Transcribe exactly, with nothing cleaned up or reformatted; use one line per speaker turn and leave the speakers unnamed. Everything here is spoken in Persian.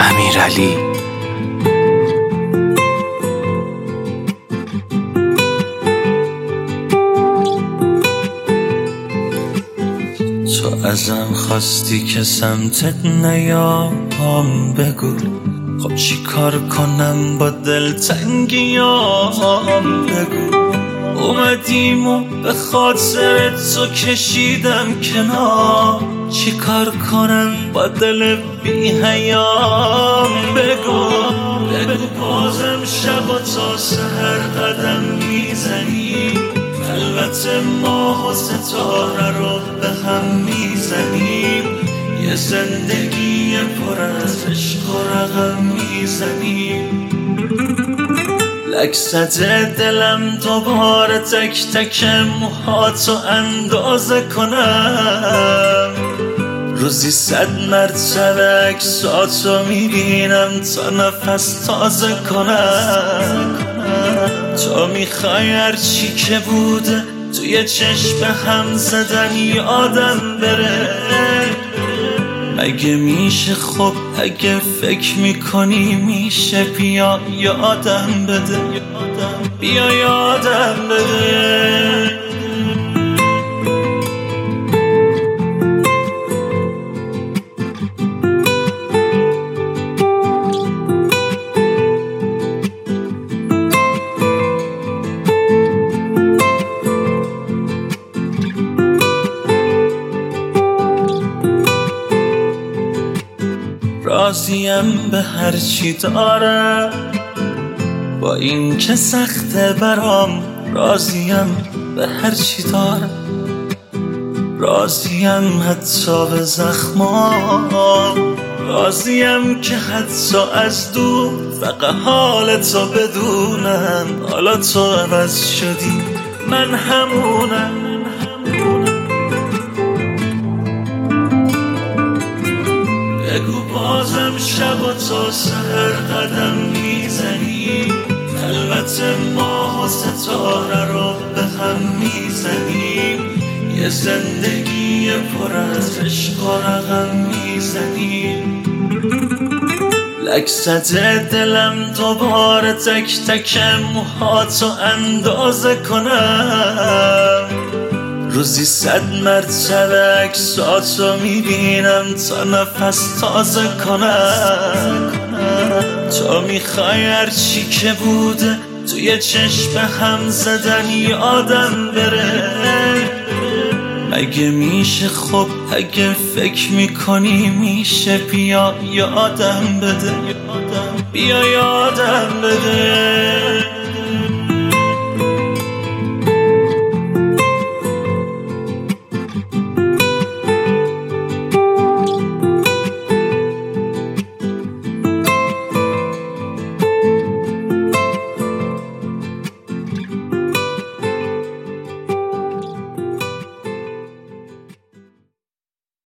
امیرعلی.
تو ازم خواستی که سمتت نیام، بگو خب چی کار کنم با دلتنگیام، بگو اومدیم و به خاطر تو کشیدم کنار، چی کار کنم با دل بی حیام، بگو بگو بازم شب و تا سحر قدم میزنی، البته ماه و ستاره رو به هم میزنیم، یه زندگی پر از عشق و رقم میزنیم، لک زده دلم دوباره تک تک موهاتو اندازه کنم، روزی صد مرتبه عکساتو میبینم تا نفس تازه کنم، تو میخوای هرچی که بوده توی چشم هم زدن یادم بره، مگه میشه؟ خب اگه فکر میکنی میشه، بیا یادم بده، بیا یادم بده. راضیم به هر چی داره، با این که سخته برام، راضیم به هر چی داره، راضیم حتی به زخمام، راضیم که حتی از دور فقط حال تو بدونم، حالا تو عوض شدی من همونم، بگو بازم شب و تا سحر قدم میزنی، البته ماه و ستاره رو به هم میزنیم، یه زندگی پر از عشق و رقم میزنیم، لک زده دلم دوباره تک تک موهاتو اندازه کنم، روزی صد مرتبه عکساتو میبینم تا نفس تازه کنم، تو میخوای هرچی که بوده توی چشم هم زدن یادم بره، مگه میشه؟ خب اگه فکر میکنی میشه، بیا یادم بده، بیا یادم بده.